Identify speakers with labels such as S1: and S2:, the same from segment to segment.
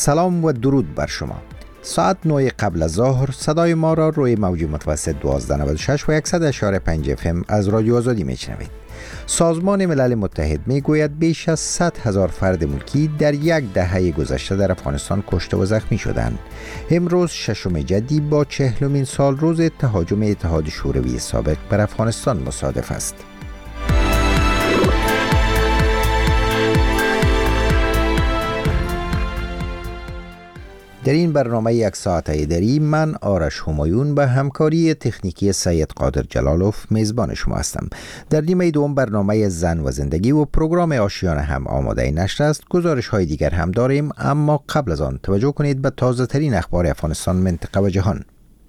S1: سلام و درود بر شما. ساعت 9 قبل از ظهر صدای ما را روی موج متوسط 1296 و 100.5 FM از رادیو آزادی میشنوید. سازمان ملل متحد میگوید بیش از 100,000 فرد ملکی در یک دهه گذشته در افغانستان کشته و زخمی شدند. امروز ششم جدی با 40مین سال روز تهاجم اتحاد شوروی سابق بر افغانستان مصادف است. در این برنامه یک ساعته دری من آرش همایون به همکاری تکنیکی سید قادر جلالوف میزبان شما هستم. در نیمه دوم برنامه زن و زندگی و پروگرام آشیانه هم آماده نشر است. گزارش های دیگر هم داریم، اما قبل از آن توجه کنید به تازه ترین اخبار افغانستان، منطقه و جهان.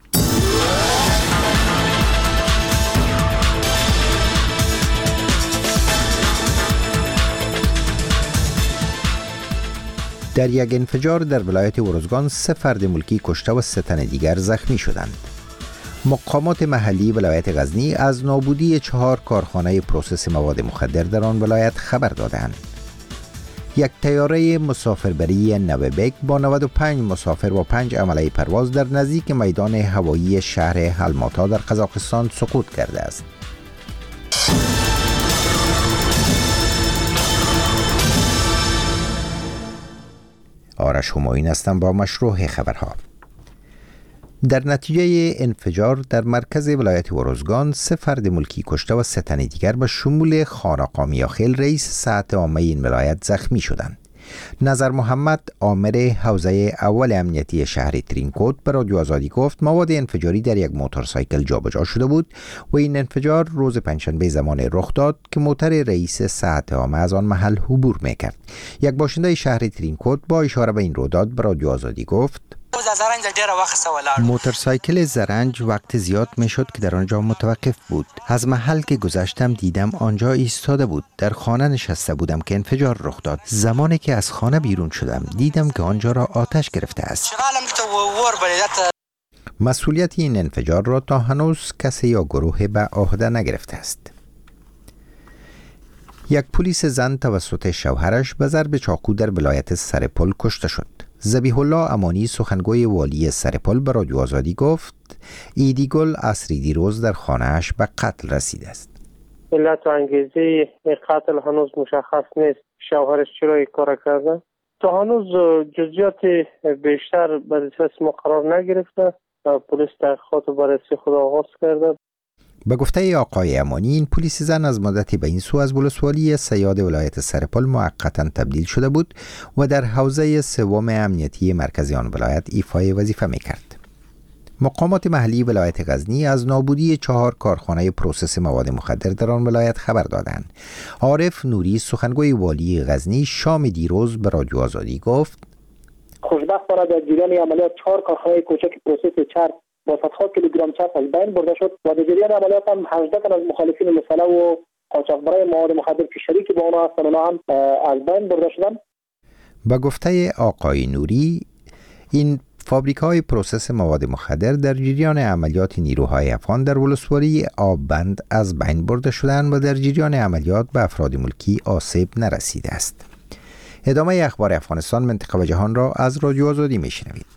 S1: در یک انفجار در ولایت ارزگان 3 فرد ملکی کشته و 3 تن دیگر زخمی شدند. مقامات محلی ولایت غزنی از نابودی 4 کارخانه پروسس مواد مخدر در آن ولایت خبر دادند. یک طیاره مسافربری نوبک با 95 مسافر و 5 عمله پرواز در نزدیک میدان هوایی شهر الماتا در قزاقستان سقوط کرده است. آرش همایون هستم با مشروع خبرها. در نتیجه انفجار در مرکز ولایت ارزگان 3 فرد ملکی کشته و 3 تن دیگر به شمول خانقا میاخیل رئیس ساعت عامه این ولایت زخمی شدند. نظر محمد آمر حوزه اول امنیتی شهر ترینکوت به رادیو آزادی گفت مواد انفجاری در یک موتورسایکل جابجا شده بود و این انفجار روز پنجشنبه زمان رخ داد که موتر رئیس ساعت عامه از آن محل عبور میکرد. یک باشنده شهر ترینکوت با اشاره به این رویداد به رادیو آزادی گفت موتورسایکل زرنج وقت زیاد میشد که در آنجا متوقف بود. از محل که گذشتم دیدم آنجا ایستاده بود. در خانه نشسته بودم که انفجار رخ داد. زمانی که از خانه بیرون شدم دیدم که آنجا را آتش گرفته است. مسئولیت این انفجار را تا هنوز کسی یا گروه به عهده نگرفته است. یک پلیس زن توسط شوهرش به ضرب چاقو در ولایت سرپل کشته شد. ذبیح الله امانی سخنگوی والی سرپل به رادیو آزادی گفت ایدیگل عصری دیروز در خانه‌اش به قتل رسیده است.
S2: علت و انگیزه قتل هنوز مشخص نیست. شوهرش چرا این کار کرده؟ تا هنوز جزئیات بیشتر به دست ما قرار نگرفته. پلیس تحقیقات بررسی خود آغاز کرده.
S1: به گفته آقای امانی این پلیس زن از مدتی به این سو از ولسوالی صیاد ولایت سرپل موقتا تبدیل شده بود و در حوزه سوم امنیتی مرکزی آن ولایت ایفای وظیفه میکرد. مقامات محلی ولایت غزنی از نابودی 4 کارخانه پروسس مواد مخدر در آن ولایت خبر دادند. عارف نوری سخنگوی والی غزنی شام دیروز به رادیو آزادی گفت
S3: خوشبختانه در جریان عملیات 4 کارخانه کوچک پروسس چرب با صدها کیلوگرم چرب از بین برده شد و در جریان عملیات هم 18 تن از مخالفین مسلح و قاچاقبرای مواد مخدر که شریک با آنها هستند اونها هم از بین برده شدند.
S1: با گفته آقای نوری این فابریک‌های پروسس مواد مخدر در جریان عملیات نیروهای افغان در ولسوالی آببند از بین برده شدند و در جریان عملیات به افراد ملکی آسیب نرسیده است. ادامه اخبار افغانستان، منطقه و جهان را از رادیو آزادی میشنوید.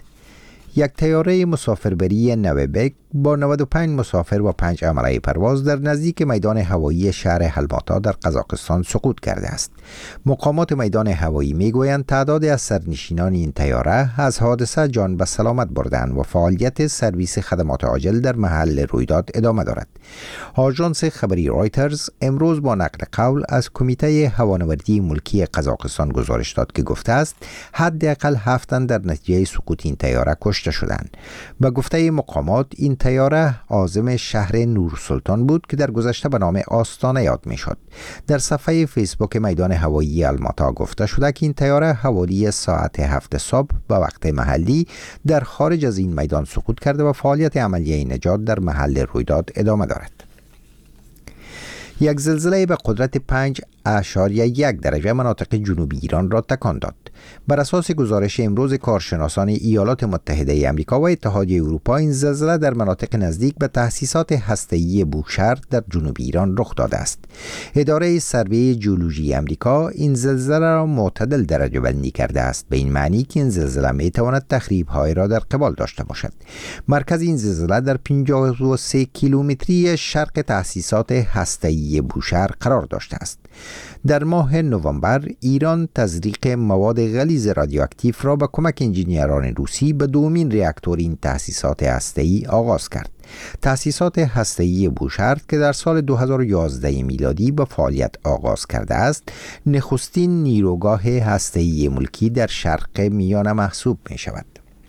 S1: یک طیاره مسافربری نوبک با 95 مسافر و 5 عمله پرواز در نزدیک میدان هوایی شهر الماتا در قزاقستان سقوط کرده است. مقامات میدان هوایی میگویند تعداد از سرنشینان این طیاره از حادثه جان به سلامت بردند و فعالیت سرویس خدمات عاجل در محل رویداد ادامه دارد. آژانس خبری رایترز امروز با نقل قول از کمیته هوانوردی ملکی قزاقستان گزارش داد که گفته است حداقل 7 تن در نتیجه سقوط این طیاره کشته شدند. به گفته مقامات این طیاره عازم شهر نورسلطان بود که در گذشته به نام آستانه یاد میشد. در صفحه فیسبوک میدان هوایی الماتا گفته شده که این طیاره حوالی ساعت 7 صبح به وقت محلی در خارج از این میدان سقوط کرده و فعالیت عملیه نجات در محل رویداد ادامه دارد. یک زلزله به قدرت درجه مناطق جنوبی ایران را تکان داد. بر اساس گزارش امروز کارشناسان ایالات متحده آمریکا و اتحادیه اروپا، این زلزله در مناطق نزدیک به تأسیسات هسته‌ای بوشهر در جنوب ایران رخ داده است. اداره سروه ژئولوژی آمریکا این زلزله را معتدل درجه بندی کرده است، به این معنی که این زلزله میتواند تخریب‌های را در قبال داشته باشد. مرکز این زلزله در 53 کیلومتری شرق تأسیسات هسته‌ای بوشهر قرار داشته است. در ماه نوامبر ایران تزریق مواد غلیظ رادیواکتیو را به کمک انجینیران روسی به دومین راکتور این تأسیسات هسته‌ای آغاز کرد. تأسیسات هسته‌ای بوشهر که در سال 2011 میلادی به فعالیت آغاز کرده است، نخستین نیروگاه هسته‌ای ملکی در شرق میانه محسوب می شود.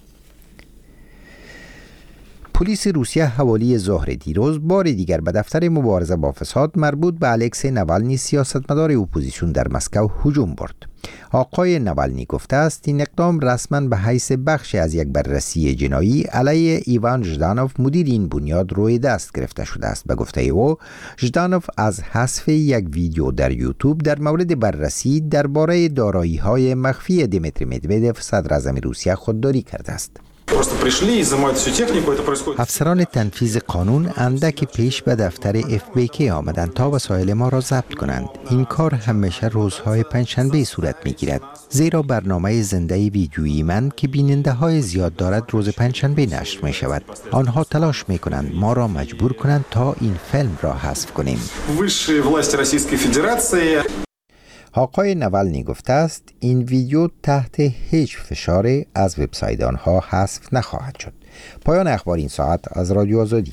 S1: پلیس روسیه حوالی ظهر دیروز بار دیگر به دفتر مبارزه با فساد مربوط به الکسی نوالنی، سیاستمدار اپوزیسیون در مسکو، هجوم برد. آقای نوالنی گفته است این اقدام رسما به حیث بخشی از یک بررسی جنایی علیه ایوان ژدانوف، مدیر این بنیاد، روی دست گرفته شده است. به گفته او، ژدانوف از حذف یک ویدیو در یوتیوب در مورد بررسی درباره دارایی‌های مخفی دیمیتری مدودوف، صدر اعظم روسیه، خودداری کرده است. افسران تنفیذ قانون اندکی پیش به دفتر FBK آمدند تا وسایل ما را ضبط کنند. این کار همیشه روزهای پنجشنبه صورت میگیرد، زیرا برنامه زنده ویدیویی من که بیننده های زیاد دارد روز پنجشنبه نشر می شود. آنها تلاش می کنند ما را مجبور کنند تا این فیلم را حذف کنیم. آقای نوالنی گفته است این ویدیو تحت هیچ فشار از وبسایت آنها حذف نخواهد شد. پایان اخبار این ساعت از رادیو آزادی.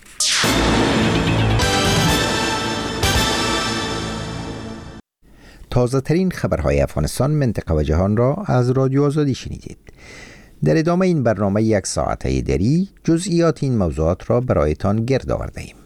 S1: تازه ترین خبرهای افغانستان، منطقه و جهان را از رادیو آزادی شنیدید. در ادامه این برنامه یک ساعته دری جزئیات این موضوعات را برایتان گرد آورده ایم.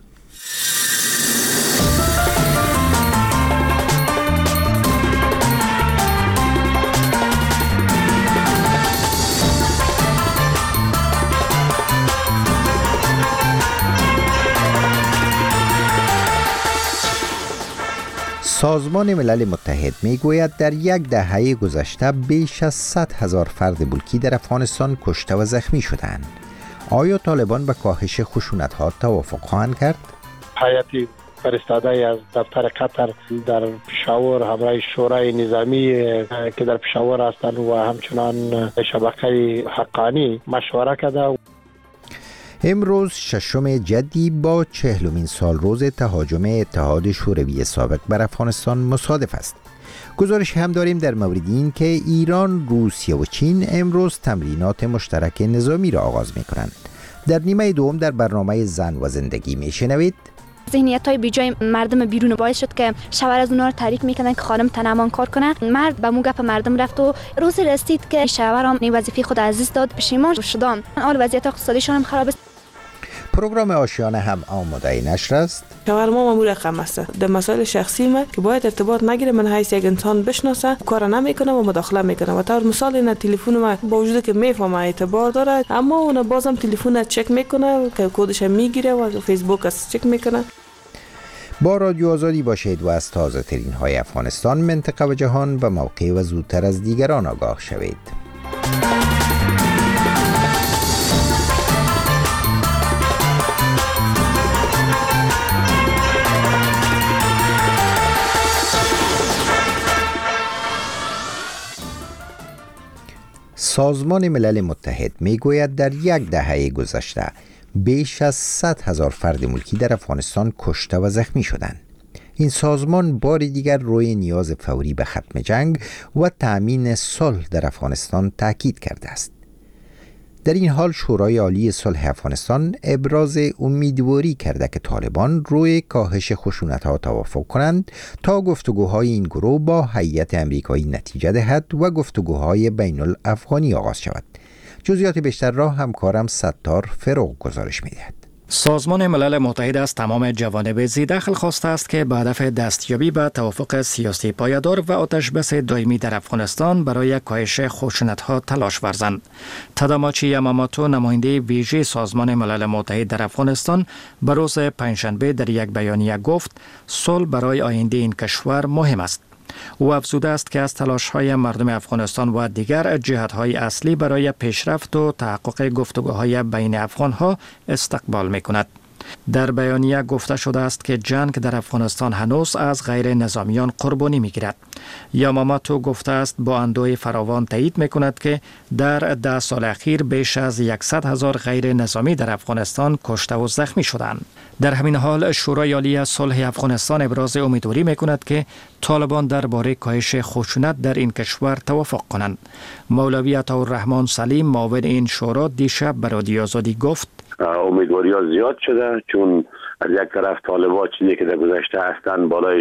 S1: سازمان ملل متحد میگوید در یک دهه گذشته بیش از 100,000 فرد ملکی در افغانستان کشته و زخمی شدند. آیا طالبان به کاهش خشونت‌ها توافق خواهند کرد؟
S4: هیئت فرستاده از دفتر قطر در پشاور همراه شورای نظامی که در پشاور هستند و همچنان شبکه حقانی مشوره کرده.
S1: امروز ششم جدی با 40مین سالروز تهاجم اتحاد شوروی سابق بر افغانستان مصادف است. گزارش هم داریم در مورد این که ایران، روسیه و چین امروز تمرینات مشترک نظامی را آغاز می کنند. در نیمه دوم در برنامه زن و زندگی می شنوید
S5: ذهنیت‌های بیجای مردم بیرون باعث شد که شوهر از اونها رو تحریک میکنن که خانم تنمان کار کنه. مرد به مو گپ مردم رفت و روزی رسید که شوهرم این وظیفه خود عزیز داد، پشیمان شدم. حال وضعیت اقتصادیشون هم خراب است.
S1: پروگرام آشیانه هم آماده نشر است.
S6: شوهر ما مامور رقم است. در مسائل شخصی ما که باید ارتباط نگیره، من حیث یک انسان بشناسه کار نمیکنه و مداخله میکنه و طور مثال این تلفن ما با وجود که میفهمه اعتبار داره، اما اون بازم تلفن چک میکنه که کدش میگیره و فیسبوک اس چک میکنه.
S1: با رادیو آزادی باشید و از تازه ترین های افغانستان، منطقه و جهان به موقع و زودتر از دیگران آگاه شوید. سازمان ملل متحد میگوید در یک دهه گذشته بیش از 100,000 فرد ملکی در افغانستان کشته و زخمی شدند. این سازمان بار دیگر روی نیاز فوری به ختم جنگ و تأمین صلح در افغانستان تاکید کرده است. در این حال شورای عالی صلح افغانستان ابراز امیدواری کرده که طالبان روی کاهش خشونت‌ها توافق کنند تا گفتگوهای این گروه با هیئت آمریکایی نتیجه دهد و گفتگوهای بین الافغانی آغاز شود. جزئیات بیشتر را همکارم ستار فروغ گزارش می‌دهد.
S7: سازمان ملل متحد از تمام جوانب ذی‌دخل خواسته است که به هدف دستیابی به توافق سیاسی پایدار و آتش‌بس دائمی در افغانستان برای کاهش خشونت‌ها تلاش ورزند. تاداماچی یاماموتو، نماینده ویژه سازمان ملل متحد در افغانستان، به روز پنجشنبه در یک بیانیه گفت صلح برای آینده این کشور مهم است. او افزوده است که از تلاش‌های مردم افغانستان و دیگر جهت‌های اصلی برای پیشرفت و تحقق گفتگوهای بین افغان‌ها استقبال می‌کند. در بیانیه گفته شده است که جنگ در افغانستان هنوز از غیر نظامیان قربانی می‌گیرد. یاماموتو گفته است با اندوه فراوان تایید می‌کند که در 10 سال اخیر بیش از 100,000 غیر نظامی در افغانستان کشته و زخمی شدند. در همین حال شورای عالی صلح افغانستان ابراز امیدواری می‌کند که طالبان درباره کاهش خشونت در این کشور توافق کنند. مولوی عطاالرحمن سلیم، معاون این شورا، دیشب به رادیو آزادی گفت
S8: امیدواری ها زیاد شده، چون از یک طرف طالبان چیزی که در گذشته هستند بالایش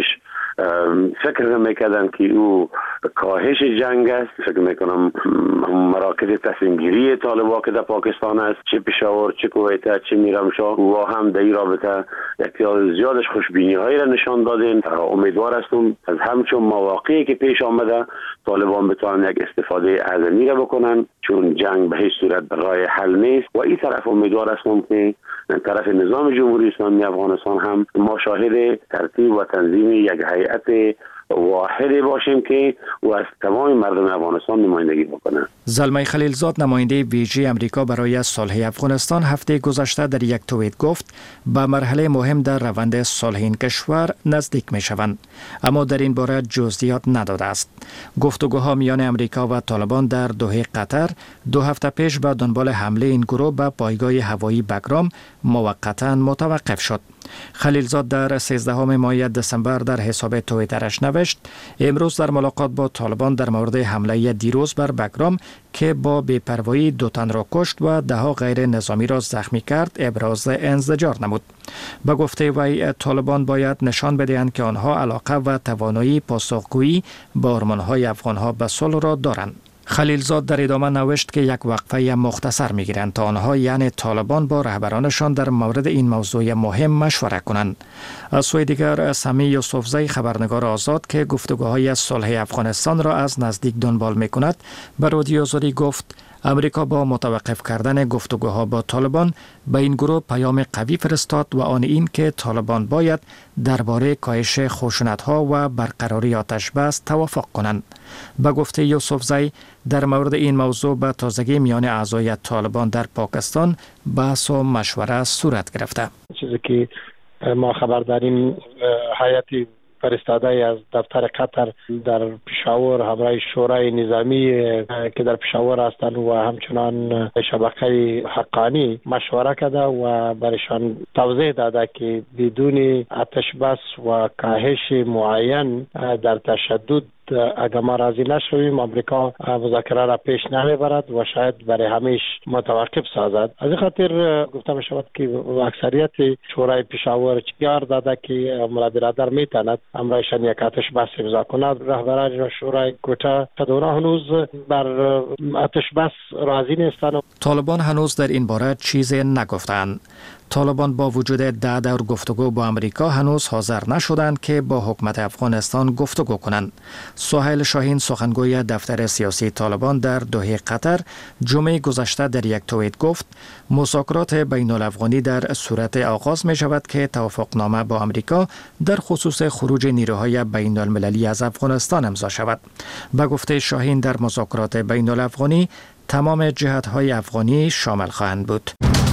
S8: فکر نمیکردن که او کاهش جنگ است. فکر میکنم مراکز تصمیم گیری طالبان که در پاکستان است، چه پشاور، چه کویت، چه میرمشاه، و هم در این رابطه احتیاط زیادش خوشبینی هایی را نشان دادین. امیدوار هستم از همچون مواقعی که پیش آمده طالبان بتوانند یک استفاده اعظمی را بکنن، چون جنگ به هیچ صورت راه حل نیست. و این طرف امیدوار هستم که طرف نظام جمهوری اسلامی افغانستان هم ما شاهد ترتیب و تنظیم یک هیئت واحدی باشیم که او از تمام مردم افغانستان نمایندگی بکنه.
S7: زلمه خلیلزاد، نماینده ویژه امریکا برای صلح افغانستان، هفته گذشته در یک توییت گفت به مرحله مهم در روند صلح این کشور نزدیک می شوند، اما در این باره جزئیات نداده است. گفتگوها میان امریکا و طالبان در دوحه قطر 2 هفته پیش به دنبال حمله این گروه به پایگاه هوایی بگرام موقتا متوقف شد. خلیلزاد در 13 ماه دسامبر در حساب توییترش نوشت امروز در ملاقات با طالبان در مورد حمله دیروز بر بگرام که با بی‌پروایی 2 تن را کشت و 10 غیر نظامی را زخمی کرد ابراز انزجار نمود. به گفته وی طالبان باید نشان بدهند که آنها علاقه و توانایی پاسخگویی با آرمان‌های افغان‌ها به صلح را دارند. خلیلزاد در ادامه نوشت که یک وقفه مختصر می‌گیرند تا آنها یعنی طالبان با رهبرانشان در مورد این موضوع مهم مشوره کنند. از سوی دیگر سمی یوسفزی، خبرنگار آزاد که گفتگوهای صلح افغانستان را از نزدیک دنبال می‌کند، به رادیو آزادی گفت امریکا با متوقف کردن گفتگوها با طالبان به این گروه پیام قوی فرستاد و آن این که طالبان باید درباره کاهش خشونت‌ها و برقراری آتش‌بس توافق کنند. به گفته یوسفزی در مورد این موضوع به تازگی میان اعضای طالبان در پاکستان بحث و مشوره صورت گرفته.
S4: چیزی که ما خبر داریم هیئت فرستاده از دفتر قطر در پشاور همراه شورای نظامی که در پشاور هستند و همچنان شبکه حقانی مشوره کرده و برایشان توضیح داده که بدون آتش بس و کاهش معین در تشدد اگر ما راضی نشویم امریکا مذاکره را پیش نمیبرد و شاید برای همیشه متوقف سازد. از این خاطر گفته می شود که اکثریت شورای پشاور یار داده که امرا برادر میتواند امرایشان یک آتش بس امضا کند. رهبران شورای کوتا اونا هنوز بر آتش بس راضی نیستند.
S7: طالبان هنوز در این باره چیزی نگفتند. طالبان با وجود 10 دور گفتگو با امریکا هنوز حاضر نشدند که با حکومت افغانستان گفتگو کنند. سهیل شاهین، سخنگوی دفتر سیاسی طالبان در دوحه قطر، جمعه گذشته در یک توییت گفت مذاکرات بین الافغانی در صورت آغاز می شود که توافقنامه با امریکا در خصوص خروج نیروهای بین المللی از افغانستان امضا شود. به گفته شاهین در مذاکرات بین الافغانی تمام جهت‌های افغانی شامل خواهند بود.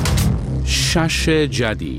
S9: شش جدید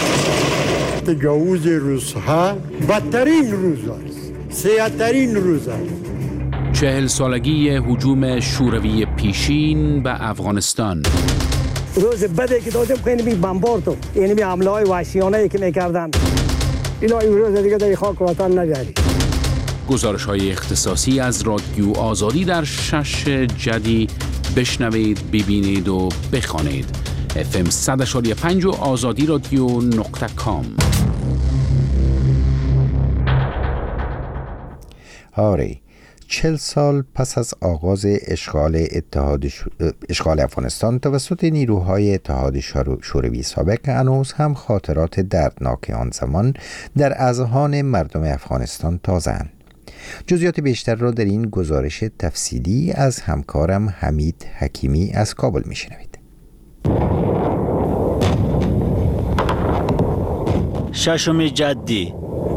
S10: تجاوز روزها بدترین روز است، سیاه‌ترین روز است.
S9: 40 سالگی هجوم شوروی پیشین به افغانستان.
S11: روز بدی که دادم خیلی بمبارد، یعنی حمله‌های وحشیانه‌ای که می‌کردن، اینا این روز دیگه در خاک وطن نگردید.
S9: گزارش‌های اختصاصی از رادیو آزادی در شش جدید بشنوید، ببینید و بخوانید. FM 100.5 و آزادی رادیو.com.
S1: آره، 40 سال پس از آغاز اشغال افغانستان توسط نیروهای اتحاد شوروی سابق، هنوز هم خاطرات دردناک آن زمان در اذهان مردم افغانستان تازه‌اند. جزئیات بیشتر را در این گزارش تفصیلی از همکارم حمید حکیمی از کابل میشنوید.
S12: ششم جدی،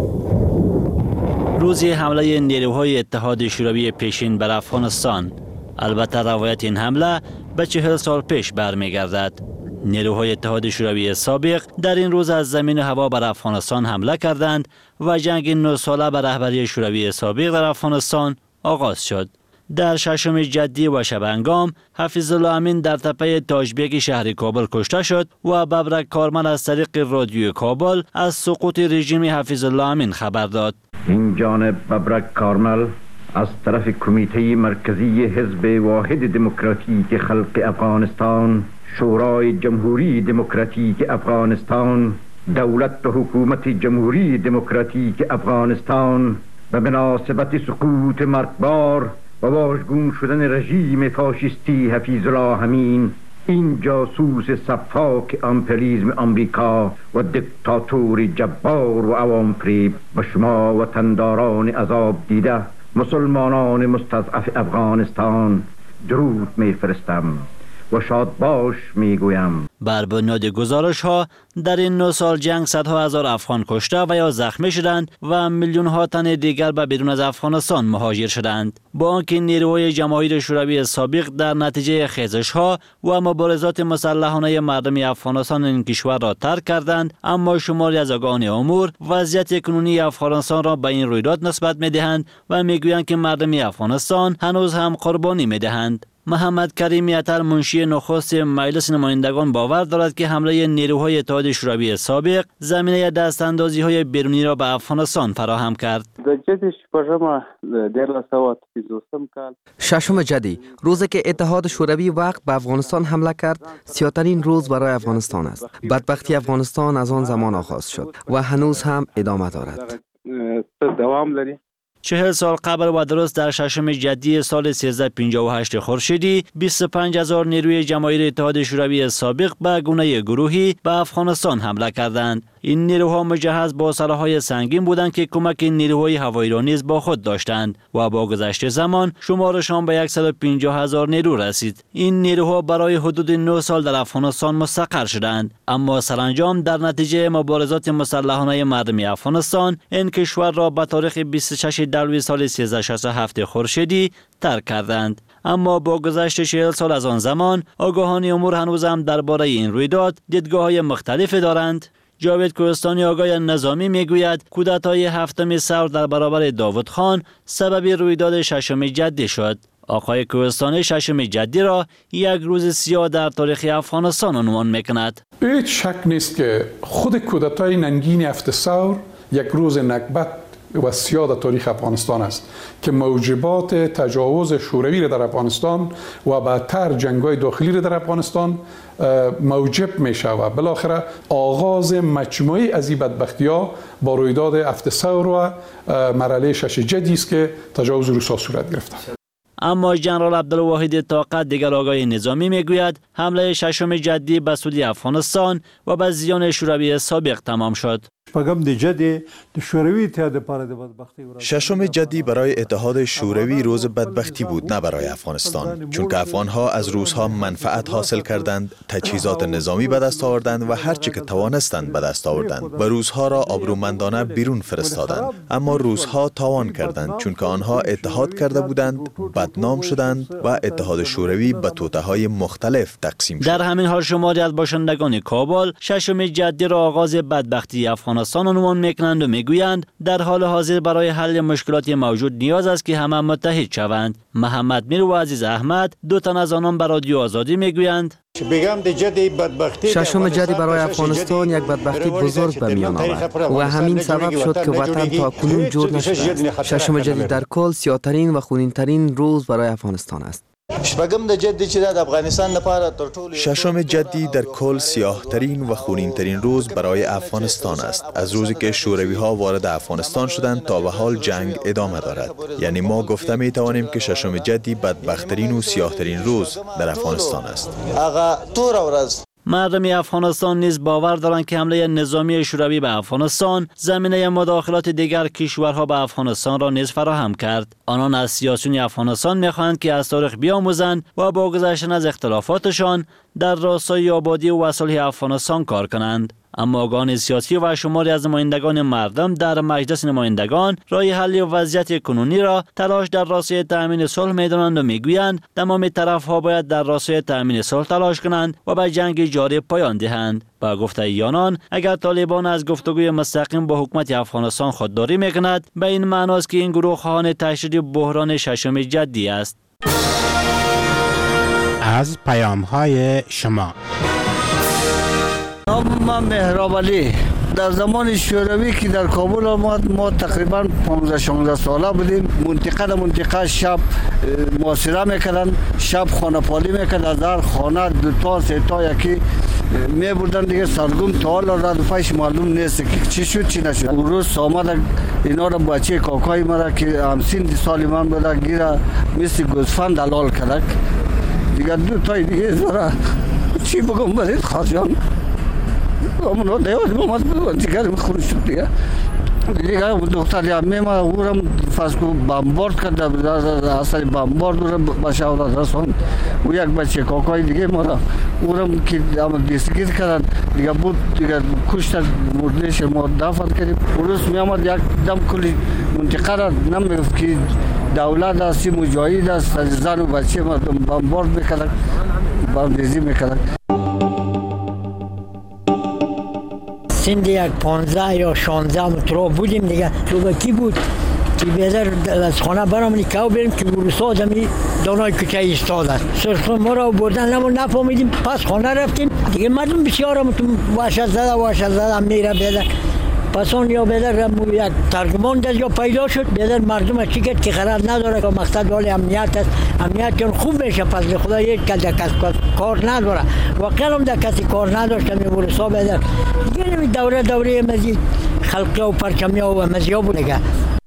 S12: روزی حمله نیروهای اتحاد شوروی پیشین بر افغانستان. البته روایت این حمله به 40 سال پیش برمیگردد. نیروهای اتحاد شوروی سابق در این روز از زمین و هوا بر افغانستان حمله کردند و جنگ 9 ساله به رهبری شوروی سابق در افغانستان آغاز شد. در ششم جدی و شبانگام، حفیظ الله امین در تپه تاجبیک شهر کابل کشته شد و ببرک کارمن از طریق رادیوی کابل از سقوط رژیم حفیظ الله امین خبر داد.
S13: این جانب ببرک کارمل از طرف کمیته مرکزی حزب واحد دموکراتیک خلق افغانستان، شورای جمهوری دموکراتیک افغانستان، دولت و حکومت جمهوری دموکراتیک افغانستان به مناسبت سقوط مرگبار و واژگون شدن رژیم فاشیستی حفیظ الله امین، این جاسوس صفاک امپریالیسم آمریکا و دیکتاتور جبار و عوام فریب، و شما وطنداران عذاب دیده مسلمانان مستضعف افغانستان درود میفرستم و شاد باش میگویم.
S12: بر بنیاد گزارش ها در این 9 سال جنگ صدها هزار افغان کشته و یا زخمی شدند و میلیون ها تن دیگر به بیرون از افغانستان مهاجر شدند. با آنکه نیروهای جماهیر شوروی سابق در نتیجه خیزش ها و مبارزات مسلحانه مردم افغانستان این کشور را ترک کردند، اما شماری از آگاهان امور وضعیت کنونی افغانستان را به این رویداد نسبت میدهند و میگویند که مردم افغانستان هنوز هم قربانی میدهند. محمد کریم عطر، منشی نخست مجلس نمایندگان، باور دارد که حمله نیروهای اتحاد شوروی سابق زمینه دستاندازی‌های بیرونی را به افغانستان فراهم کرد.
S14: ششم جدی، روزی که اتحاد شوروی وقت به افغانستان حمله کرد، سیاه‌ترین روز برای افغانستان است. بدبختی افغانستان از آن زمان آغاز شد و هنوز هم ادامه دارد.
S12: 40 سال قبل و درست در ششم جدی سال 1358 خورشیدی، 25,000 نیروی جماهیر اتحاد شوروی سابق به گونه گروهی به افغانستان حمله کردند. این نیروها مجهز با سلاح‌های سنگین بودند که کمک نیروهای هوایی را نیز با خود داشتند و با گذشت زمان شمارشان به 150,000 نیرو رسید. این نیروها برای حدود 9 سال در افغانستان مستقر شدند، اما سرانجام در نتیجه مبارزات مسلحانه مردم افغانستان این کشور را به تاریخ 26 دلوی سال 1367 خورشیدی ترک کردند. اما با گذشت 40 سال از آن زمان، آگاهان امور هنوز هم درباره این رویداد دیدگاه‌های مختلفی دارند. جاوید کوهستانی، آگاه نظامی، میگوید کودتای 7 ثور در برابر داوود خان سبب رویداد ششم جدی شد. آقای کوهستانی ششم جدی را یک روز سیاه در تاریخ افغانستان عنوان میکند.
S15: هیچ شک نیست که خود کودتای ننگین 7 ثور یک روز نکبت و سیاه در تاریخ افغانستان است که موجبات تجاوز شوروی را در افغانستان و بعدتر جنگ‌های داخلی را در افغانستان موجب می شود. بالاخره آغاز مجموعی از این بدبختی‌ها با رویداد 7 ثور و مرحله 6 جدی است که تجاوز روس‌ها صورت گرفت.
S12: اما جنرال عبدالواحد طاقت، دیگر آگاه نظامی، میگوید حمله ششم جدی به سود افغانستان و به زیان شوروی سابق تمام شد.
S16: ششم جدی برای اتحاد شوروی روز بدبختی بود، نه برای افغانستان، چون که افغانها از روس‌ها منفعت حاصل کردند، تجهیزات نظامی به دست آوردند و هر چه که توانستند به دست آوردند و روس‌ها را آبرومندانه بیرون فرستادند. اما روس‌ها تاوان کردند، چون که آنها اتحاد کرده بودند، بدنام شدند و اتحاد شوروی به توطئه‌های مختلف تقسیم شد.
S12: در همین حال شماری از باشندگان کابل ششم جدی را آغاز بدبختی افغانستان عنوان میکنند و میگویند در حال حاضر برای حل مشکلات موجود نیاز است که همه متحد شوند. محمد میر و عزیز احمد، 2 تن از آنان به رادیو آزادی میگویند
S14: ششم جدی برای افغانستان یک بدبختی بزرگ به میان آورد و همین سبب شد که وطن تا کنون جور نشده است. ششم جدی در کل سیاه‌ترین و خونین‌ترین روز برای افغانستان است.
S16: ششم جدی در کل سیاه ترین و خونین ترین روز برای افغانستان است. از روزی که شوروی ها وارد افغانستان شدند تا به حال جنگ ادامه دارد. یعنی ما گفته می توانیم که ششم جدی بدبختترین و سیاه ترین روز در افغانستان است.
S12: مردم افغانستان نیز باور دارند که حمله نظامی شوروی به افغانستان زمینه مداخلات دیگر کشورها به افغانستان را نیز فراهم کرد. آنان از سیاسیون افغانستان می‌خواهند که از تاریخ بیاموزند و با گذشتن از اختلافاتشان در راستای آبادی و صلح افغانستان کار کنند. اما آگاهان سیاسی و شماری از نمایندگان مردم در مجلس نمایندگان راه حل وضعیت کنونی را تلاش در راستای تأمین صلح می‌دانند و می‌گویند تمام طرف‌ها باید در راستای تأمین صلح تلاش کنند و به جنگ جاری پایان دهند. با گفته آنان اگر طالبان از گفتگوی مستقیم با حکومت افغانستان خودداری می‌کند به این معناست که این گروه خواهان تشدید بحران ششم جدی است.
S17: از پیام‌های شما
S18: من مهراب علی در زمان شوروی که در کابل آمد ما تقریبا 15-16 ساله بودیم. منطقه شب محاصره میکردن، شب خانه پالی میکرد، از هر خانه 2 تا 3 تا یکی میبردن دیگه. سرگم تا حالا ردفعش معلوم نیست که چی شد چی نشد. اون روز آمد اینا را بچه کاکای مرا که 50 سالی من بوده گیره مثل گوسفند حلال کرد دیگه. 2 تای دیگه زورا چی بگم برید خواجان امروز دیوز مومد دیگر میخوری شد دیگه. دختر یامی ما اورم فاسکو بمبارد کرد، اصلا بمبارد رو باشد رسون و یک بچه کاکای دیگه ما را اورم که دستگیر کردن دیگه بود دیگه کشت مردهش ما دفن کردیم. روز می آمد یک دم کلی منطقه را نمیگفت که دولت است مجاهد است، زن و بچه ما بمبارد میکردن، بمبریزی میکردن.
S19: سند یک 15 یا 16 متر بودیم دیگه. تو کی بود که بیادر از خانه برامونی که بریم که روسا آدمی دانای کچه ایستاد است. سرخون ما را بردن نفهمیدیم. پس خانه رفتیم دیگه. مردم بسیار هم تو وحشت زده میره بیادر. پس اون یا بیادر یک ترجمان دست یا پیدا شد. بیادر مردم چی کرد که خرد نداره که مقصد والی امنیت است. امنیت جان خوب میشه. پس خدا یک کل کس کار نداره. واقعا هم در کسی کار نداشتم یه روسا بیادر. دیگه دوره مزید خلقی و پرچمی و مزیا بود دیگه.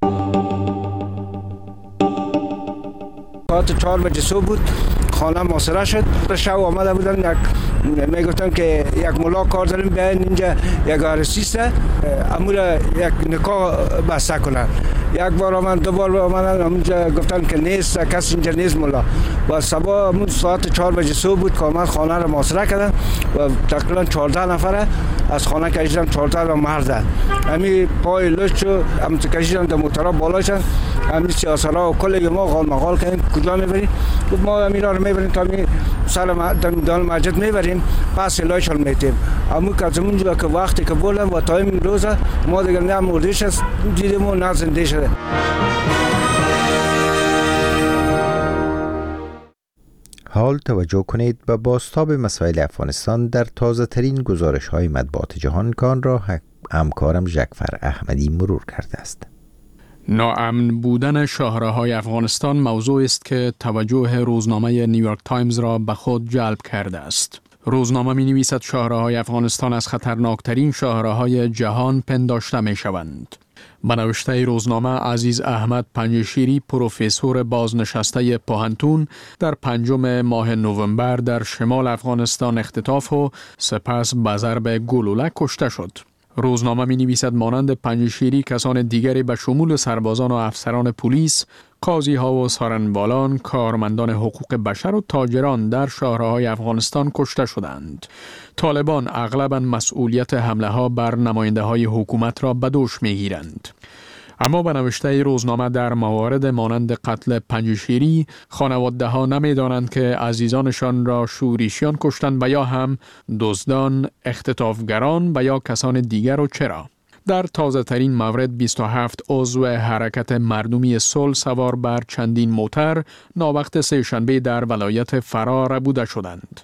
S11: ساعت 4 بجه صبح بود، خانه محاصره شد. شب آمده بودن میگفتن که یک ملا کار داریم بیاین اینجا یک آرسیست امور یک نکاح بسته کنن. یک بار آمدن، 2 بار آمدن، اونجا گفتن که نیست، کسی اینجا نیست ملا. و صبح همون ساعت 4 بجه صبح بود که آمد خانه را محاصره کردن و تقریبا 14 نفر از خانه کشیدن. 14 مرد همین پای لشو هم کشیدن در موتورا بالاشن. همین سیاسالا و کل ما غال مغال کردیم کجا میبریم؟ ما همینا رو میبریم تا می سر دان مسجد میبریم، پس لایشان میتیم. اما که از اونجا که وقتی که بردن و تا این روز ما دیگه نه مردهش است دیدیم و نه زنده شده.
S1: حال توجه کنید به بازتاب مسائل افغانستان در تازه ترین گزارش های مطبوعات جهان کان را همکارم جعفر احمدی مرور کرده است.
S20: ناامن بودن شاهراهای افغانستان موضوع است که توجه روزنامه نیویورک تایمز را به خود جلب کرده است. روزنامه می نویسد شاهراهای افغانستان از خطرناکترین شاهراهای جهان پنداشته می شوند. به نوشته روزنامه عزیز احمد پنجشیری پروفسور بازنشسته پوهنتون در 5 ماه نوامبر در شمال افغانستان اختطاف و سپس به ضرب گلوله کشته شد. روزنامه می نویسد مانند پنجشیری کسان دیگری به شمول سربازان و افسران پلیس، قاضی ها و سارنبالان، کارمندان حقوق بشر و تاجران در شهرهای افغانستان کشته شدند. طالبان اغلباً مسئولیت حمله ها بر نماینده های حکومت را به دوش می گیرند. اما به نوشته روزنامه در موارد مانند قتل پنجشیری خانواده ها نمی دانند که عزیزانشان را شورشیان کشتند و یا هم دزدان، اختطافگران و یا کسان دیگر و چرا. در تازه ترین مورد 27 عضو حرکت مردمی صلح سوار بر چندین موتر ناوقت سه‌شنبه در ولایت فرا ربوده شدند.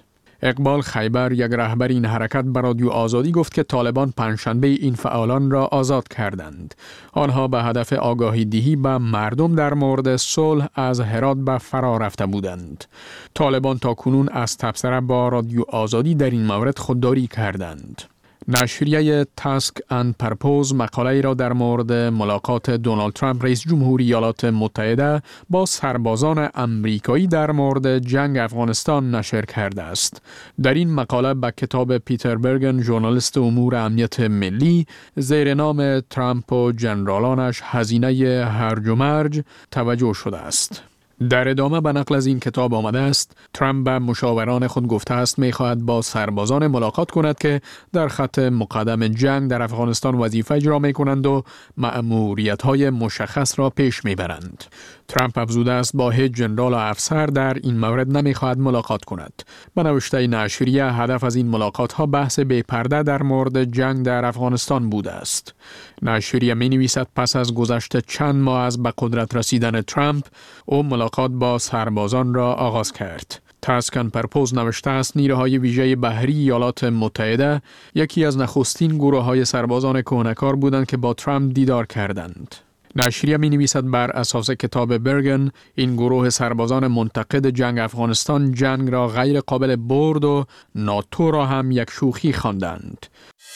S20: اقبال خیبر، یک رهبر این حرکت، به رادیو آزادی گفت که طالبان پنجشنبه این فعالان را آزاد کردند. آنها به هدف آگاهی دهی به مردم در مورد صلح از هرات به فرار رفته بودند. طالبان تاکنون از تبصره با رادیو آزادی در این مورد خودداری کردند. نشریه تاسک اند پرپوز مقاله را در مورد ملاقات دونالد ترامپ رئیس جمهوری ایالات متحده با سربازان امریکایی در مورد جنگ افغانستان نشر کرده است. در این مقاله به کتاب پیتر برگن، ژورنالیست امور امنیت ملی، زیر نام ترامپ و جنرالانش هزینه هرج و مرج توجه شده است. در ادامه به نقل از این کتاب آمده است ترامپ به مشاوران خود گفته است می‌خواهد با سربازان ملاقات کند که در خط مقدم جنگ در افغانستان وظیفه اجرا می‌کنند و مأموریت‌های مشخص را پیش می‌برند. ترامپ افزوده است با هیچ جنرال و افسر در این مورد نمی‌خواهد ملاقات کند. به نوشته نشریه هدف از این ملاقات‌ها بحث بی‌پرده در مورد جنگ در افغانستان بوده است. نشریه می‌نویسد پس از گذشت چند ماه از به قدرت رسیدن ترامپ، او ملاقات با سربازان را آغاز کرد. تاسک اند پرپوز نوشته است نیروهای ویژه بحری ایالات متحده یکی از نخستین گروه‌های سربازان کهنه‌کار بودند که با ترامپ دیدار کردند. نشریه می نویسد بر اساس کتاب برگن این گروه سربازان منتقد جنگ افغانستان جنگ را غیر قابل برد و ناتو را هم یک شوخی خواندند.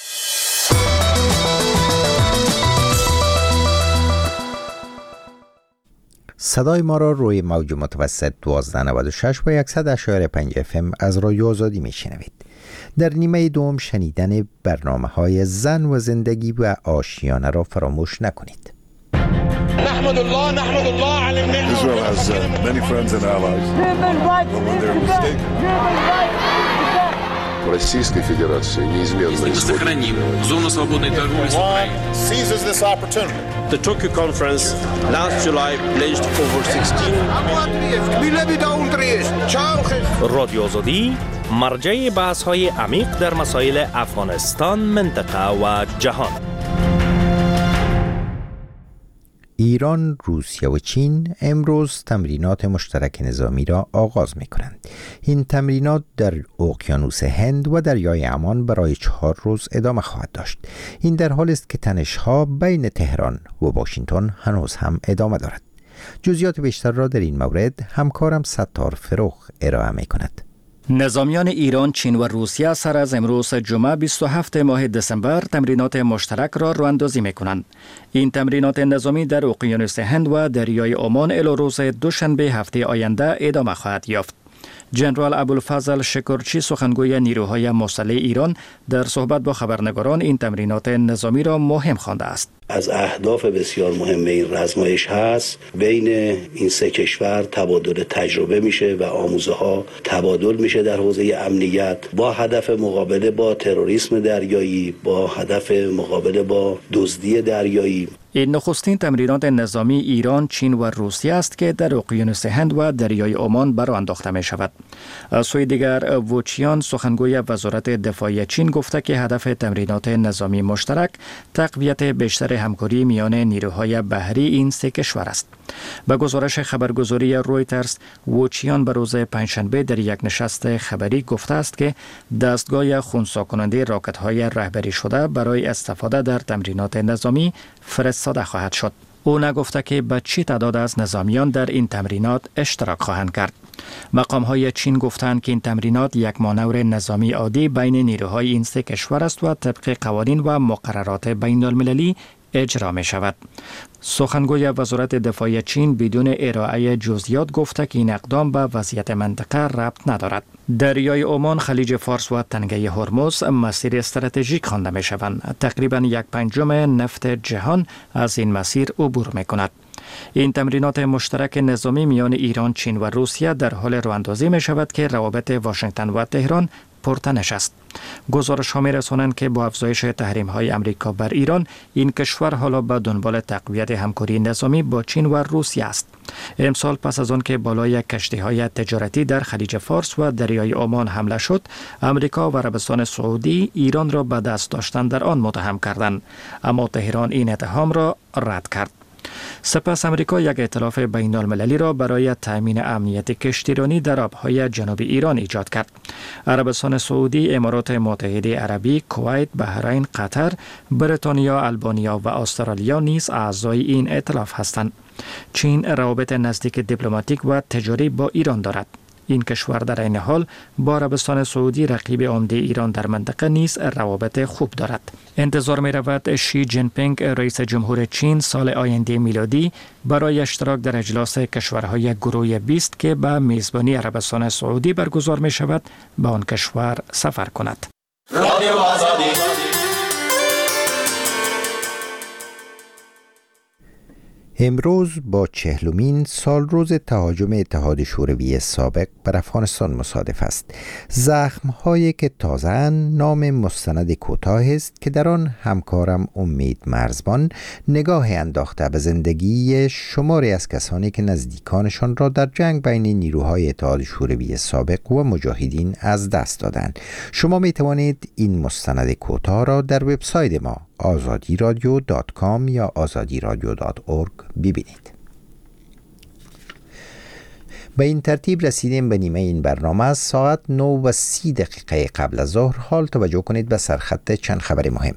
S1: صدای ما را روی موج متوسط 1296 و 100.5 FM از رادیو آزادی می شنوید. در نیمه دوم شنیدن برنامه‌های زن و زندگی و آشیانه را فراموش نکنید.
S21: نحمد الله على النعمة.
S22: Israel has many friends and allies. But when they're mistaken.
S21: Российской Федерации неизменно
S9: сохраним зону свободной торговли с Украиной.
S21: Seizes this opportunity. The Tokyo conference last July pledged over 16
S23: رادیو آزادی مرجع بحث‌های عمیق در مسائل افغانستان، منطقه و جهان.
S1: ایران، روسیه و چین امروز تمرینات مشترک نظامی را آغاز می کنند. این تمرینات در اقیانوس هند و دریای عمان برای 4 روز ادامه خواهد داشت. این در حالی است که تنش‌ها بین تهران و واشنگتن هنوز هم ادامه دارد. جزئیات بیشتر را در این مورد همکارم ستار فروخ ارائه می کند.
S7: نظامیان ایران، چین و روسیه سر از امروز جمعه 27 ماه دسامبر تمرینات مشترک را راه‌اندازی می‌کنند. این تمرینات نظامی در اقیانوس هند و دریای عمان الی روز دوشنبه هفته آینده ادامه خواهد یافت. جنرال ابوالفضل شکرچی، سخنگوی نیروهای مسلح ایران، در صحبت با خبرنگاران این تمرینات نظامی را مهم خوانده است.
S24: از اهداف بسیار مهم این رزمایش هست بین این سه کشور تبادل تجربه میشه و آموزه ها تبادل میشه در حوزه امنیت با هدف مقابله با تروریسم دریایی، با هدف مقابله با دزدی دریایی.
S7: این نخستین تمرینات نظامی ایران، چین و روسیه است که در اقیانوس هند و دریای عمان برآ انداخته می شود. از سوی دیگر ووچیان، سخنگوی وزارت دفاع چین، گفته که هدف تمرینات نظامی مشترک تقویت بیشتر همکاری میان نیروهای بحری این سه کشور است. به گزارش خبرگزاری رویترز، ووچیان به روز پنجشنبه در یک نشست خبری گفته است که دستگاه خنثی کننده راکت‌های رهبری شده برای استفاده در تمرینات نظامی فرستاده خواهد شد. او نگفته که به چه تعداد از نظامیان در این تمرینات اشتراک خواهند کرد. مقام‌های چین گفتند که این تمرینات یک مانور نظامی عادی بین نیروهای این سه کشور است و طبق قوانین و مقررات بین‌المللی اجرا می شود. سخنگوی وزارت دفاع چین بدون ارائه جزئیات گفته که این اقدام به وضعیت منطقه ربط ندارد. دریای عمان، خلیج فارس و تنگه هرمز مسیر استراتژیک خوانده می شوند. تقریبا 1/5 نفت جهان از این مسیر عبور می کند. این تمرینات مشترک نظامی میان ایران، چین و روسیه در حال راه‌اندازی می شود که روابط واشنگتن و تهران پرتنش است. گزارش ها می رسانند که با افزایش تحریم های امریکا بر ایران، این کشور حالا به دنبال تقویت همکاری نظامی با چین و روسیه است. امسال پس از آن که بالای کشتی های تجارتی در خلیج فارس و دریای عمان حمله شد، امریکا و عربستان سعودی ایران را به دست داشتن در آن متهم کردند، اما تهران این اتهام را رد کرد. سپس امریکا یک ائتلاف بین المللی را برای تامین امنیت کشتیرانی در آبهای جنوب ایران ایجاد کرد. عربستان سعودی، امارات متحده عربی، کویت، بحرین، قطر، بریتانیا، آلبانیا و استرالیا نیز اعضای این ائتلاف هستند. چین روابط نزدیک دیپلماتیک و تجاری با ایران دارد. این کشور در این حال با عربستان سعودی، رقیب عمده ایران در منطقه، نیز روابط خوب دارد. انتظار می رود شی جین پینگ، رئیس جمهور چین، سال آینده میلادی برای اشتراک در اجلاس کشورهای گروه 20 که به میزبانی عربستان سعودی برگزار می شود به آن کشور سفر کند.
S1: امروز با 40مین سالروز تهاجم اتحاد شوروی سابق بر افغانستان مصادف است. زخم‌هایی که تازه‌اند نام مستند کوتاه است که در آن همکارم امید مرزبان نگاه انداخته به زندگی شماری از کسانی که نزدیکانشان را در جنگ بین نیروهای اتحاد شوروی سابق و مجاهدین از دست دادند. شما می توانید این مستند کوتاه را در وبسایت ما azadiradio.com یا azadiradio.org ببینید. به این ترتیب رسیدیم به نیمه این برنامه. از ساعت 9:30 قبل از ظهر حال توجه کنید به سرخط چند خبر مهم.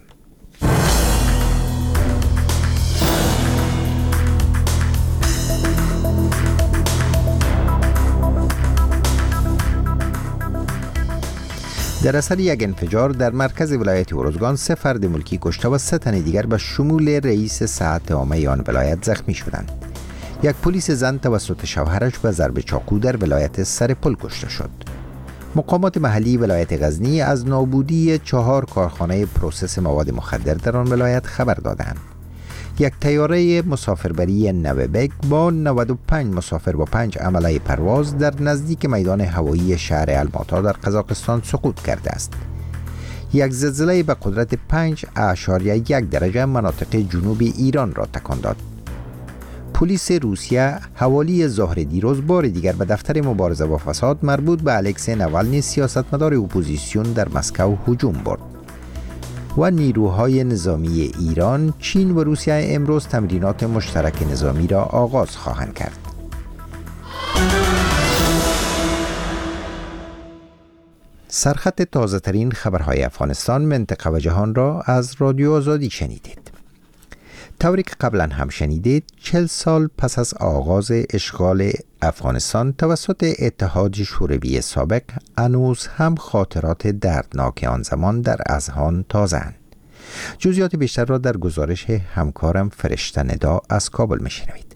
S1: در اثر یک انفجار در مرکز ولایت اروزگان 3 فرد ملکی کشته و 3 تن دیگر به شمول رئیس صحت عامه آن ولایت زخمی شدند. یک پلیس زن توسط شوهرش به ضرب چاقو در ولایت سرپل کشته شد. مقامات محلی ولایت غزنی از نابودی 4 کارخانه پروسس مواد مخدر در آن ولایت خبر دادند. یک طیاره مسافربری نوبک با 95 مسافر و 5 عمله پرواز در نزدیک میدان هوایی شهر الماتا در قزاقستان سقوط کرده است. یک زلزله به قدرت 5.1 درجه مناطق جنوب ایران را تکان داد. پلیس روسیه حوالی ظهر دیروز بار دیگر به دفتر مبارزه با فساد مربوط به الکسی ناوالنی سیاستمدار اپوزیسیون در مسکو هجوم برد. و نیروهای نظامی ایران، چین و روسیه امروز تمرینات مشترک نظامی را آغاز خواهند کرد. سرخط تازه ترین خبرهای افغانستان، منطقه و جهان را از رادیو آزادی شنیدید. طوری که قبلا هم شنیدید، 40 سال پس از آغاز اشغال افغانستان توسط اتحاد شوروی سابق هنوز هم خاطرات دردناک آن زمان در اذهان تازه‌اند. جزئیات بیشتر را در گزارش همکارم فرشته ندا از کابل میشنوید.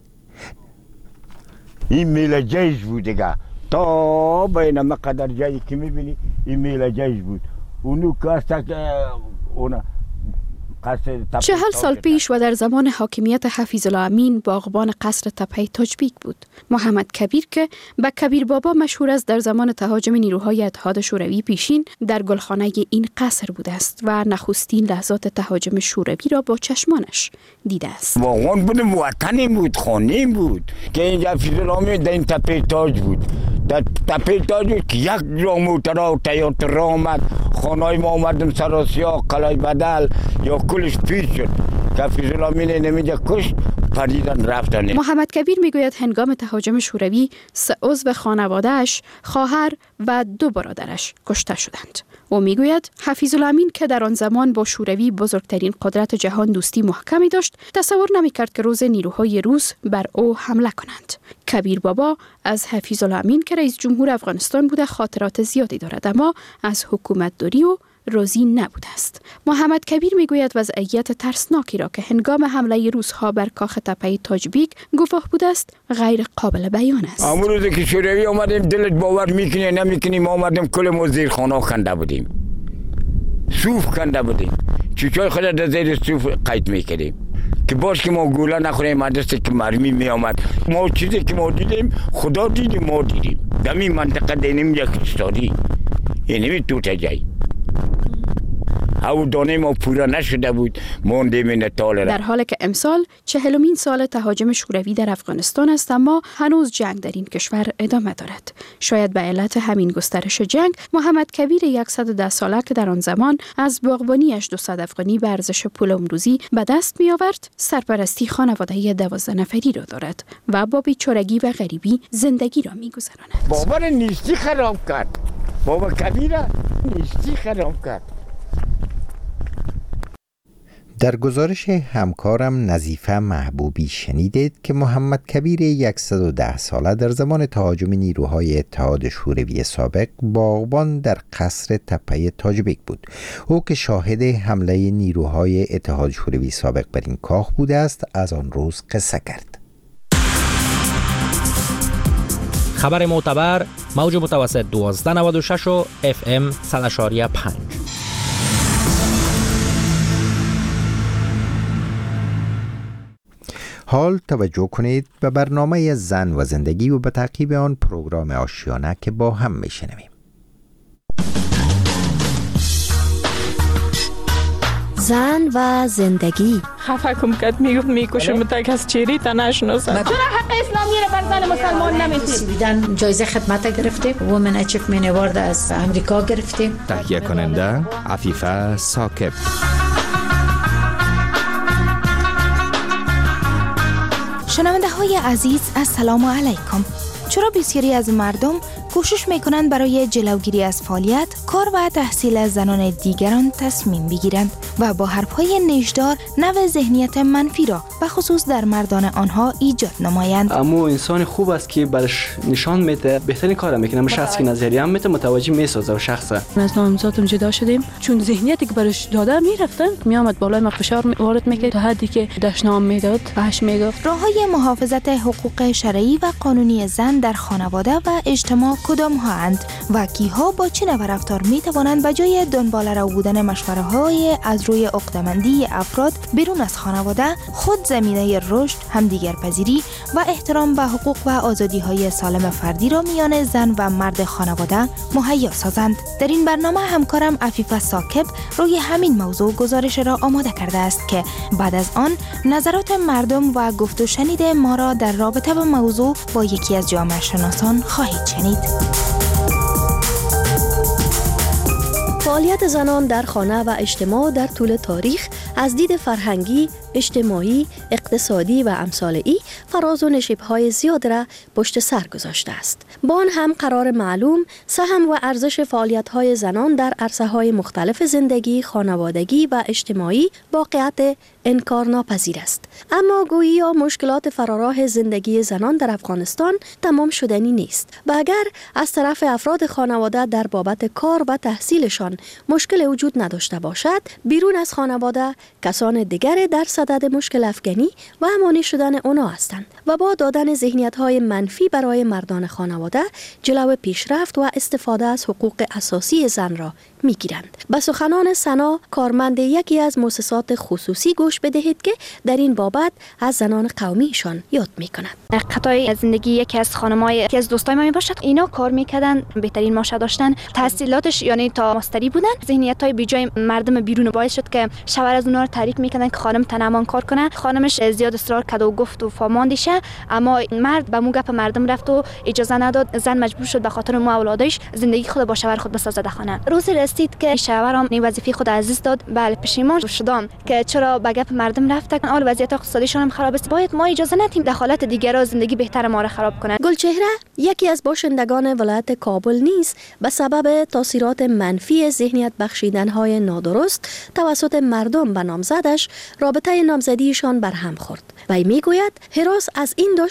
S2: این میل جیش بود دیگه، تا بین مقدر جایی که میبینی این میل جیش بود. اونو کاستا که اونا
S3: 40 سال پیش و در زمان حاکمیت حفیظ الله امین باغبان قصر تپه تاجبیک بود. محمد کبیر که به کبیر بابا مشهور است در زمان تهاجم نیروهای اتحاد شوروی پیشین در گلخانه این قصر بوده است و نخستین لحظات تهاجم شوروی را با چشمانش دیده است.
S2: واقعا بودم وطنی بود، خانه بود که اینجا حفیظ الله امین در این تپه تاج بود. در تپه تاج بود که یک جا موترها و تیات را آمد، خانه‌های ما آمدم سراسیا، قلعه بدل یا کلش پیش شد. حفیظ الله امین نمیجا کش پریدن رفتن.
S3: محمد کبیر میگوید هنگام تهاجم شوروی 3 عضو خانواده‌اش، خواهر و 2 برادرش کشته شدند. او میگوید حفیظ الله امین که در آن زمان با شوروی بزرگترین قدرت جهان دوستی محکمی داشت، تصور نمیکرد که روز نیروهای روس بر او حمله کنند. کبیر بابا از حفیظ الله امین که رئیس جمهور افغانستان بوده خاطرات زیادی دارد، اما از حکومت داری و راضی نبوده است. محمد کبیر میگوید وضعیت ترسناکی را که هنگام حمله روس‌ها بر کاخ تپه تاجبیک گواه بوده است غیر قابل بیان است.
S2: امروز که شوروی اومدیم دلت باور میکنی نمیکنی، ما اومدیم کل ما زیر خانه کنده بودیم، صوف کنده بودیم، چوچای خود در زیر صوف قید میکردیم که باش که ما گوله نخوریم، مدرسه که مرمی می آمد. ما چیزی که ما دیدیم خدا دیدیم، ما دیدیم در این منطقه دینیم یک استادی اینمی توت جای او دانه ما پورا نشده بود موندیم این تال را.
S3: در حالی که امسال 40مین سال تهاجم شوروی در افغانستان است، اما هنوز جنگ در این کشور ادامه دارد. شاید به علت همین گسترش جنگ، محمد کبیر 110 ساله که در آن زمان از باغبانیش 200 افغانی به ارزش پول امروزی به دست می آورد، سرپرستی خانواده 12 نفری را دارد و با بیچارگی و غریبی زندگی را می گذراند.
S2: بابا نیستی خراب کرد. بابا کبیر نیستی خراب کرد.
S1: در گزارش همکارم نظیفه محبوبی شنیدید که محمد کبیر 110 ساله در زمان تهاجم نیروهای اتحاد شوروی سابق باغبان در قصر تپه تاجبک بود. او که شاهد حمله نیروهای اتحاد شوروی سابق بر این کاخ بوده است، از آن روز قصه کرد.
S23: خبر معتبر، موج متوسط 1296 و FM 100.5.
S1: حال توجه کنید به برنامه زن و زندگی و به تعقیب آن پروگرام آشیانه که با هم میشنویم.
S4: زن و زندگی.
S5: خفه کم کد میکشم تک از چیری تا نشناسم.
S6: چرا حق اسلامی رو بر زن مسلمان نمیدید؟
S8: سویدن جایزه خدمت گرفتیم، وومن اچیومنت اوارد از امریکا گرفتیم.
S25: تهیه کننده عفیفه ثاقب.
S4: شنونده های عزیز، السلام علیکم. چرا بسیاری از مردم کوشش میکنند برای جلوگیری از فعالیت، کار و تحصیل زنان دیگران تصمیم بگیرند و با حرفهای نیشدار نوع ذهنیت منفی را به خصوص در مردان آنها ایجاد نمایند.
S26: اما انسان خوب است که برش نشان میده بهترین کار میکنه، اما شخصی که نظریه هم میته متوجه میسازه و شخصه.
S5: از نامزادم جدا شدیم چون ذهنیتی که برش داده میرفتن میامد بالای ما فشار وارد میکرد تا حدی که دشنام میداد، فحش میگفت.
S4: راههای محافظت حقوق شرعی و قانونی زن در خانواده و اجتماع کدام ها اند و کیها با چه نوع رفتار می توانند به جای دنبال رو بودن مشوره های از روی عقده‌مندی افراد بیرون از خانواده، خود زمینه رشد، همدیگر پذیری و احترام به حقوق و آزادی های سالم فردی را میان زن و مرد خانواده مهیا سازند. در این برنامه همکارم عفیفه ثاقب روی همین موضوع گزارش را آماده کرده است که بعد از آن نظرات مردم و گفت و شنید ما را در رابطه با موضوع با یکی از جامعه شناسان خواهید شنید. فعالیت زنان در خانه و اجتماع در طول تاریخ از دید فرهنگی، اجتماعی، اقتصادی و امثالی فراز و نشیب‌های زیاد را پشت سر گذاشته است. با آن هم قرار معلوم سهم و ارزش فعالیت‌های زنان در عرصه‌های مختلف زندگی، خانوادگی و اجتماعی واقعیت انکار ناپذیر است. اما گویی یا مشکلات فراراه زندگی زنان در افغانستان تمام شدنی نیست و اگر از طرف افراد خانواده در بابت کار و تحصیلشان مشکل وجود نداشته باشد، بیرون از خانواده کسان دیگر در صدد مشکل افکنی و امانی شدن اونا هستند و با دادن ذهنیت‌های منفی برای مردان خانواده جلو پیشرفت و استفاده از حقوق اساسی زن را می‌گیرند. به سخنان سنا، کارمند یکی از مؤسسات خصوصی گوش بدهید که در این بابت از زنان قومیشان یاد می‌کند.
S27: قطعی از زندگی یکی از خانم‌های یکی از دوستای من میباشد، اینا کار می‌کردن، بهترین ماشه داشتن، تحصیلاتش یعنی تا ماستری بودن. ذهنیت‌های بیجای مردم بیرون باعث شد که شوهر از اونها رو تحریک می‌کردن که خانم تنمان کار کنه. خانمش زیاد اصرار کرد و گفت و فاماندیشه، اما مرد به مو گپ مردم رفت و اجازه نداد. زن مجبور شد به خاطر مو اولادش زندگی خود با شوهر خود بسازه در خانه. روزی رسید که شوهرم این وظیفه خود عزیز داد. بله پشیمان شدم که چرا به گپ مردم رفتن. حال وضعیت اقتصادیشان هم خراب است، باید ما اجازه ندیم دخالت دیگران زندگی بهتر ما را خراب کنند.
S4: گلچهره یکی از باشندگان ولایت کابل نیز به سبب تاثیرات منفی ذهنیت بخشیدن‌های نادرست توسط مردم به نامزدش رابطه نامزدیشان برهم خورد. و میگوید هراس از این داشت